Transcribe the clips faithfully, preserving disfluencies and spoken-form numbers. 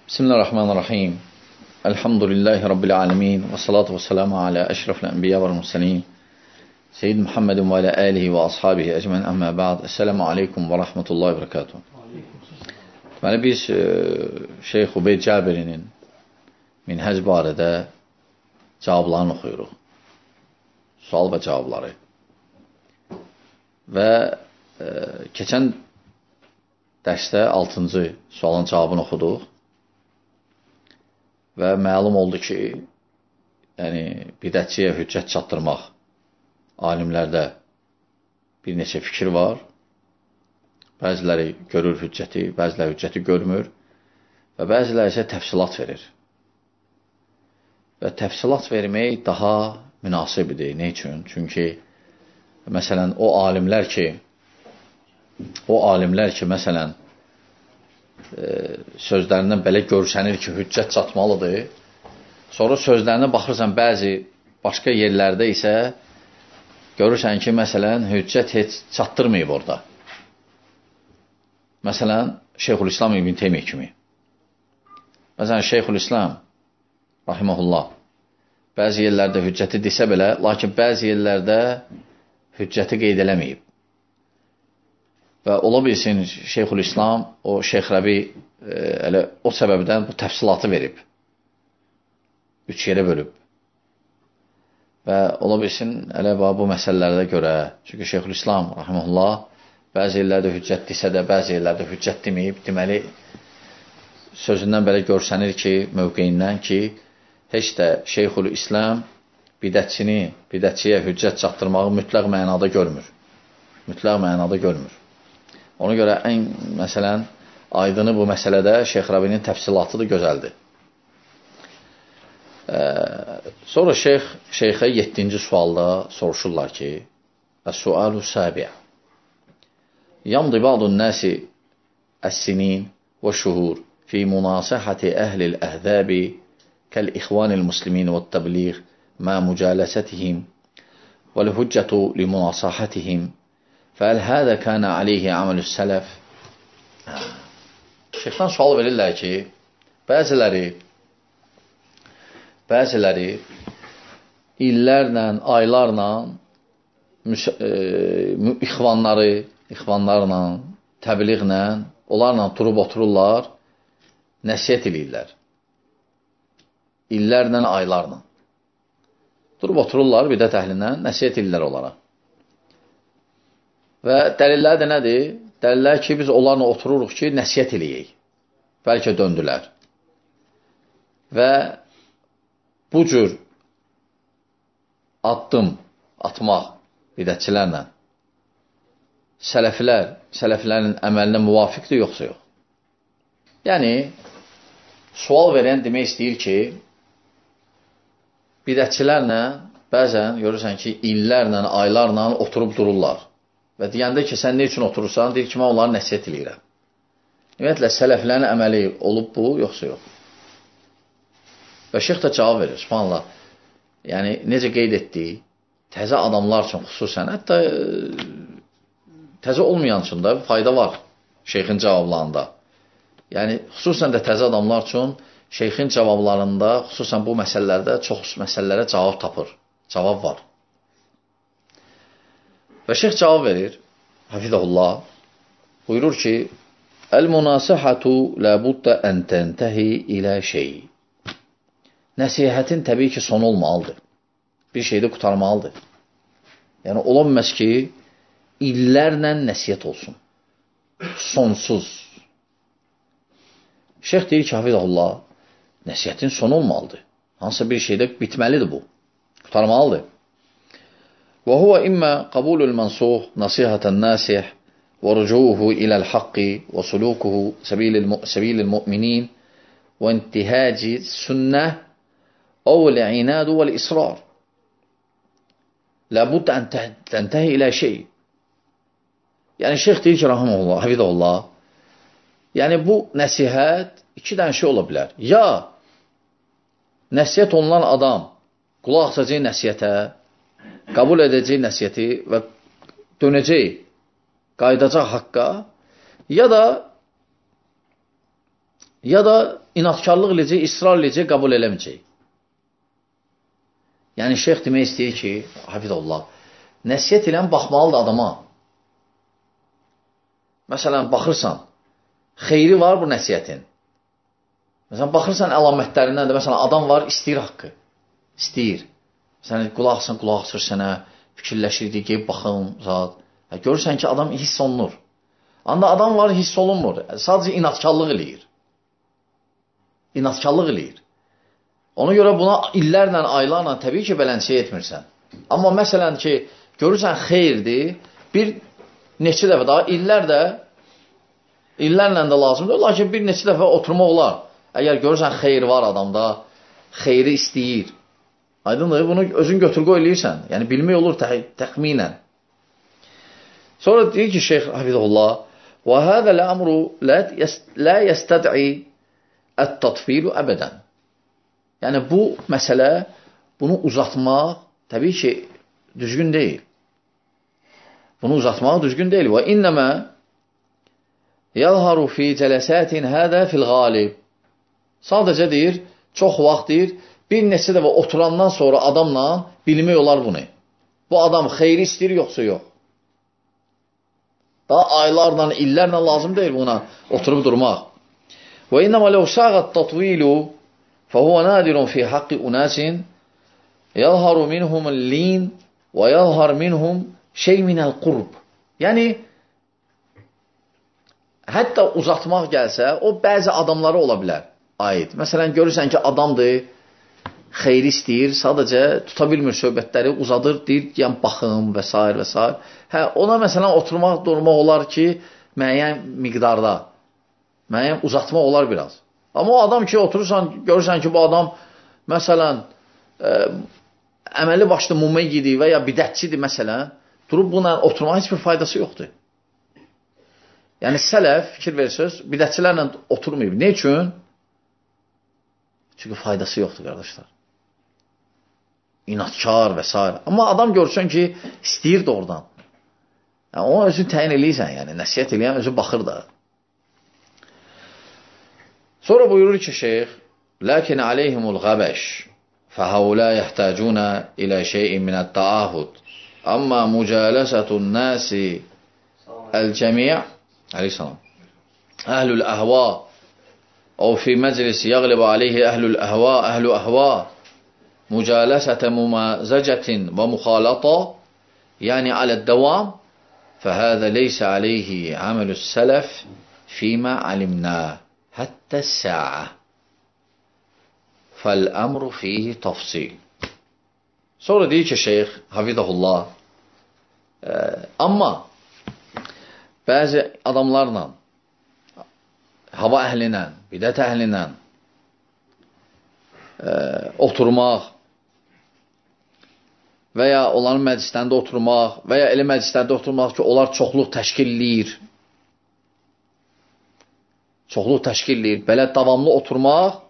Bismillahirrahmanirrahim. Elhamdülillahi Rabbil alemin. Və salatu və selamu alə əşrafil ənbiya və mürsəlin. Seyyid Muhammedin və alə alihi və ashabihi əcmən əmmə ba'd. Esselamu aleykum və rahmetullahi və bərəkatuhu. Deməli, biz e, Şeyx Ubeyd Cabirinin minhəc barədə cavablarını oxuyuruq. Sual və cavabları. Və e, keçən dərsdə altıncı sualın cavabını oxuduq. Və məlum oldu ki, yəni bidətçiyə hüccət çatdırmaq alimlərdə bir neçə fikir var. Bəziləri görür hüccəti, bəziləri hüccəti görmür və bəziləri isə təfsilat verir. Və təfsilat vermək daha münasibdir. Nə üçün? Çünki məsələn o alimlər ki, o alimlər ki, məsələn sözlərindən belə görsənir ki, hüccət çatmalıdır. Sonra sözlərinə baxırsan, bəzi başqa yerlərdə isə görürsən ki, məsələn, hüccət heç çatdırmayıb orada. Məsələn, Şeyxülislam İbn Teymiyyə kimi. Məsələn, Şeyxülislam rahimehullah bəzi yerlərdə hüccəti desə belə, lakin bəzi yerlərdə hüccəti qeyd eləməyib. Və ola bilsin Şeyxülislam, o Şeyx Rəbi e, elə, o səbəbdən bu təfsilatı verib. Üç yerə bölüb. Və ola bilsin elə bu məsələlərdə görə, çünki Şeyxülislam rahimehullah bəzi yerlərdə hüccət desə də, bəzi yerlərdə hüccət deməyib. Deməli, sözündən belə görsənir ki, mövqeyindən ki, heç də Şeyxülislam bidətçini, bidətçiyə hüccət çatdırmağı mütləq mənada görmür. Mütləq mənada görmür. Ona görə ən, məsələn, aydını bu məsələdə Şeyx Rəbinin təfsilatıdır, gözəldir. Ee, sonra Şeyx, Şeyxə yeddinci sualda soruşurlar ki, Əs-sualu səbiə Yamdı ba'dun nəsi əs-sinin və şuhur fi munasahati əhlil əhzəbi kəl-ixvanil muslimin və təbliğ mə mücələsətihim vəl-hüccətu li munasahatihim فهل هذا كان عليه عمل السلف? Şeyxdən sual verirlər ki, bəziləri bəziləri illərlə, aylarla e, ixvanları, ixvanlarla, təbliğlə, onlarla durub otururlar, nəsiyyət edirlər. İllərlə, aylarla. Durub otururlar, bidət əhlindən, nəsiyyət edirlər onlara. Və dəlillər də nədir? Dəlillər ki, biz onlarla otururuq ki, nəsiyyət eləyək. Bəlkə döndülər. Və bu cür addım atmaq bidətçilərlə sələflər, sələflərin əməlinə müvafiqdir, yoxsa yox? Yəni, sual verən demək istəyir ki, bidətçilərlə bəzən görürsən ki, illərlə, aylarla oturub dururlar. Və deyəndə ki, sən ne üçün oturursan, deyir ki, mən onları nəsiyyət eləyirəm. Ümumiyyətlə, sələflərin əməli olub bu, yoxsa yox? Və şeyx də cavab verir, subhanallah. Yəni, necə qeyd etdik, təzə adamlar üçün xüsusən, hətta təzə olmayan üçün də fayda var şeyxin cavablarında. Yəni, xüsusən də təzə adamlar üçün şeyxin cavablarında, xüsusən bu məsələlərdə çox məsələlərə cavab tapır, cavab var. Və şeyx cavab verir, hafizəhullah, buyurur ki, Əl-munasihatu ləbuddə ən təntəhi ilə şey. Nəsihətin təbii ki, sonu olmalıdır. Bir şeydə qutarmalıdır. Yəni, olanməz ki, illərlə nəsihət olsun. Sonsuz. Şeyx deyir ki, hafizəhullah, nəsihətin sonu olmalıdır. Hansısa bir şeydə bitməlidir bu. Qutarmalıdır. وهو إما قبول المنصوح نصيحة الناسح ورجوعه إلى الحق وسلوكه سبيل الم... سبيل المؤمنين وانتهاج السنة أو العناد والإصرار لابد أن تنتهي إلى شيء. Yani Şeyx deyir ki, rahimehullah, hafizehullah, yani bu nəsihət iki dənə şey ola bilər. Ya nəsihət olunan adam qulaq asacaq nəsihətə, qəbul edəcək nəsiyyəti və dönəcək, qaydacaq haqqa, ya da ya da inatkarlıq eləyəcək, israr eləyəcək, qəbul eləməyəcək. Yəni, şeyx demək istəyir ki, hafizallah, nəsiyyət eləyən baxmalıdır adama. Məsələn, baxırsan, xeyri var bu nəsiyyətin. Məsələn, baxırsan əlamətlərindən də, məsələn, adam var, istəyir haqqı. İstəyir. Məsələn, qulaqsan, qulaq açır sənə, fikirləşirdi, qeyb baxım, zat. Hə, görürsən ki, adam hiss olunur. Anda adam var, hiss olunmur. Sadəcə inatkarlıq eləyir. İnatkarlıq eləyir. Ona görə buna illərlə, aylarla təbii ki, bələnçiyə etmirsən. Amma məsələn ki, görürsən xeyirdir, bir neçə dəfə daha, illər də, illərlə də lazımdır, lakin bir neçə dəfə oturmaq olar. Əgər görürsən xeyir var adamda, xeyri istəyir. Aydındır, bunu özün götür-qoy eləyirsən. Yəni, bilmək olur tə təxminən. Sonra deyir ki, Şeyx Hafizullah, وَهَذَا الْأَمْرُ لَا يَسْتَدْعِي التَّطْفِيلُ əbədən. Yəni, bu məsələ, bunu uzatmaq təbii ki, düzgün deyil. Bunu uzatmaq düzgün deyil. Və innəmə yəlharu fi cələsətin hədə fil qalib. Sadəcə deyir, çox vaxt deyir, bir neçə dəfə oturandan sonra adamla bilmək olar bunu. Bu adam xeyri istəyir, yoxsa yox. Daha aylarla, illərlə lazım deyil buna oturub durmaq. Və innəmə ləv səğət tatvilu fəhuvə nadirun fi haqqi unasin yəlharu minhum lin və yəlhar minhum şey minəl qurb. Yəni, hətta uzatmaq gəlsə, o bəzi adamları ola bilər, aid. Məsələn, görürsən ki, adamdır, xeyri istəyir, sadəcə tuta bilmir söhbətləri, uzadır, deyir, yəni, baxım və s. və s. Hə, ona məsələn, oturmaq, durmaq olar ki, müəyyən miqdarda, müəyyən uzatmaq olar biraz. Amma o adam ki, oturursan, görürsən ki, bu adam, məsələn, ə, əməli başda mumeyyidir və ya bidətçidir, məsələn, durub buna oturmaq heç bir faydası yoxdur. Yəni, sələf, fikir verirsiniz, bidətçilərlə oturmayıb. Ne üçün? Çünki faydası yoxdur, qardaşlar. İnatkar və s. Amma adam görsən ki, istəyir də oradan. Yəni, onu özü təyin eləyirsən, yəni, nəsiyyət eləyən özü baxır da. Sonra buyurur ki, şeyx, Lakin aleyhimul qəbəş, fəhəulə yəhtəcunə ilə şeyin minət təahud. Amma mücələsətun nəsi əl-cəmiyə, aleyhissalam, əhlül əhva, أو في مجلس يغلب عليه أهل الأهواء أهل أهواء مجالسة ممازجة ومخالطة يعني على الدوام فهذا ليس عليه عمل السلف فيما علمناه حتى الساعة فالأمر فيه تفصيل. Sonra deyir ki şeyx hafizahullah, e, amma bəzi adamlarla, hava əhlinə, bidət əhlinə e, oturmaq və ya onların məclislərində oturmaq və ya elə məclislərdə oturmaq ki, onlar çoxluq təşkil eləyir. Çoxluq təşkil eləyir. Belə davamlı oturmaq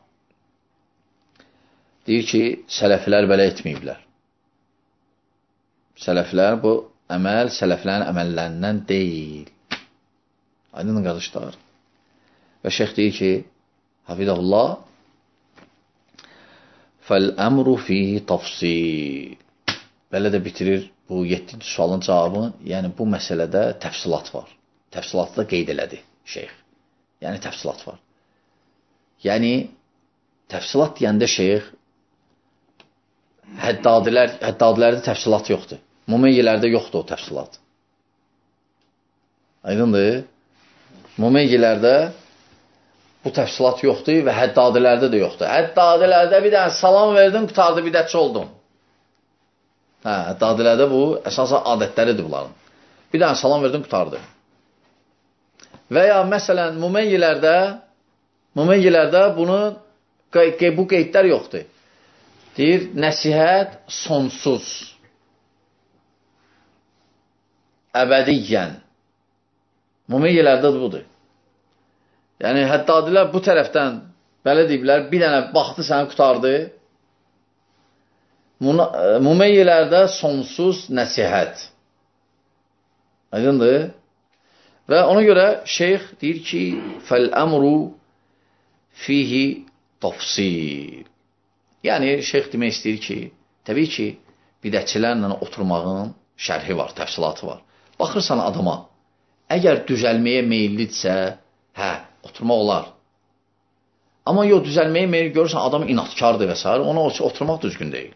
deyir ki, sələflər belə etməyiblər. Sələflər bu əməl, sələflərin əməllərindən deyil. Aydın qardaşlar. Və şeyx deyir ki, hafizahullah, fəl-əmru fihi tafsil. Belə də bitirir bu yeddinci sualın cavabını. Yəni, bu məsələdə təfsilat var. Təfsilatı da qeyd elədi şeyx. Yəni, təfsilat var. Yəni, təfsilat deyəndə şeyx, həddadilər, həddadilərdə təfsilat yoxdur. Mumeyyilərdə yoxdur o təfsilat. Aydındır? Mumeyyilərdə bu təfsilat yoxdur və həddadilərdə də yoxdur. Həddadilərdə bir dənə salam verdin, qutardı, bidətçi oldun. Hə, həddadilərdə bu, əsasən adətləridir bunların. Bir dənə salam verdin, qutardı. Və ya, məsələn, mumeyyilərdə, mumeyyilərdə bunun, bu qeydlər yoxdur. Deyir, nəsihət sonsuz. Əbədiyyən. Mumeyyilərdə budur. Yəni, həddadilər bu tərəfdən belə deyiblər, bir dənə baxdı səni qutardı. Mumeyyilərdə sonsuz nəsihət. Aydındır? Və ona görə şeyx deyir ki, fəl-əmru fihi tafsil. Yəni, şeyx demək istəyir ki, təbii ki, bidətçilərlə oturmağın şərhi var, təfsilatı var. Baxırsan adama, əgər düzəlməyə meyillidirsə, hə, oturmaq olar. Amma yox, düzəlməyə meyilli görürsən, adam inatkardır və s. Ona oturmaq düzgün deyil.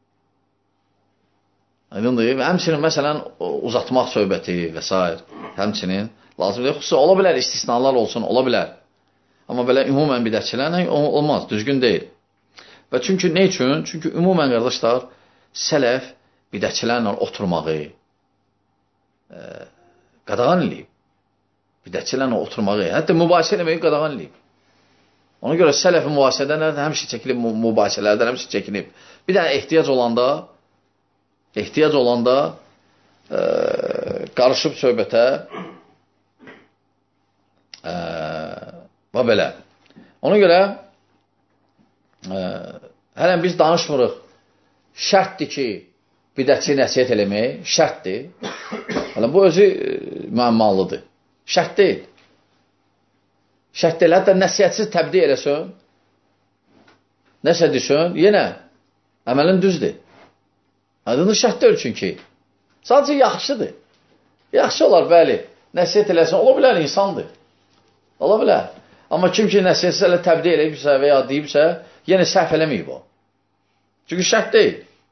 Aydındır. Həmçinin, məsələn, uzatmaq söhbəti və s. Həmçinin lazımdır. Xüsusi, ola bilər, istisnalar olsun, ola bilər. Amma belə ümumən bidətçilərlə olmaz, düzgün deyil. Və çünki nə üçün? Çünki ümumən, qardaşlar, sələf bidətçilərlə oturmağı e, qadağan eləyib. Bidətçilərlə oturmağı, hətta mübahisə eləməyi qadağan eləyib. Ona görə sələfi mübahisədən həmişə çəkilib, mübahisələrdən həmişə çəkilib. Bir dənə ehtiyac olanda, ehtiyac olanda e, qarışıb söhbətə e, və belə. Ona görə e, hələn biz danışmırıq, şərtdir ki, bidətçi nəsiyyət eləmək, şərtdir. Hələ bu özü e, müəmmalıdır. Şərt deyil. Şərt deyil. Hətta nəsiyyətsiz təbdi eləsən, nəsə desən, yenə əməlin düzdür. Adını şərt deyil çünki. Sadəcə yaxşıdır. Yaxşı olar, bəli. Nəsiyyət eləsən, ola bilər insandır. Ola bilər. Amma kim ki nəsiyyətsiz elə təbdi eləyibsə və ya deyibsə, yenə səhv eləməyib o. Çünki şərt deyil.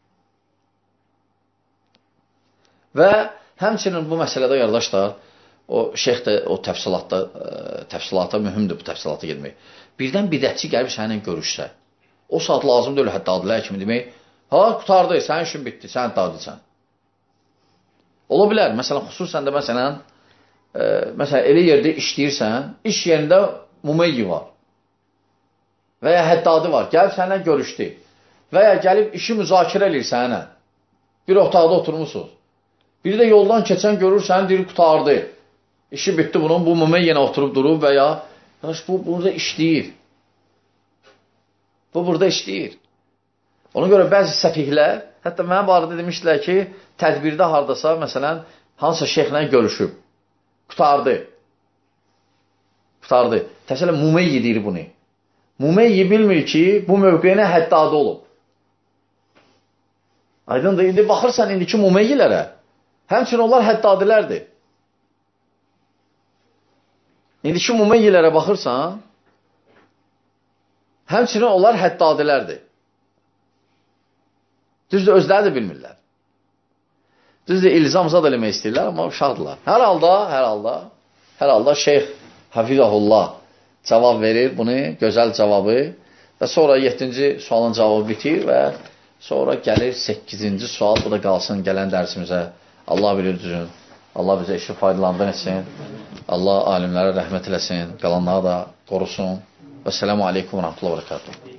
Və həmçinin bu məsələdə, qardaşlar, o şeyx də o təfsilatda, təfsilata mühümdür bu təfsilata gelmək. Birdən bidətçi gəlib səninlə görüşsə, o saat lazım deyil hətta adilər kimi demək, ha, qutardı, sənin işin bitdi, sən dadilsən. Ola bilər, məsələn, xüsusən də məsələn, e, məsələn, elə yerdə işləyirsən, iş yerində mumeyyi var və ya həddadi var, gəlib səninlə görüşdü və ya gəlib işi müzakirə edir səninlə, bir otaqda oturmuşsunuz. Biri də yoldan keçən görürsən, deyir, qutardı. İşi bitdi bunun, bu mümey yenə oturub durub və ya bu burada işləyir. Bu burada işləyir. Ona görə bəzi səfihlər, hətta mənim barədə demişdilər ki, tədbirdə hardasa, məsələn, hansısa şeyxlə görüşüb. Qutardı. Qutardı. Təsələn, mümeyyi deyir bunu. Mümeyyi bilmir ki, bu mövqeyinə həddadi olub. Aydındır, indi baxırsan indiki mümeyyilərə, həmçinin onlar həddadilərdir. İndiki mümeyyilərə baxırsan, həmçinin onlar həddadilərdir. Düzdür, özləri də bilmirlər. Düzdür, ilzamzad eləmək istəyirlər, amma uşaqdırlar. Hər halda, hər halda, hər halda Şeyx Hafizahullah cavab verir bunu, gözəl cavabı və sonra yeddinci sualın cavabı bitir və sonra gəlir səkkizinci sual, bu da qalsın gələn dərsimizə. Allah bilir düzün. Allah bizə işi faydalandan etsin. Allah alimlərə rəhmət eləsin. Qalanları da qorusun. Və sələmu aleykum və rəhmətullah və bərəkatuhu.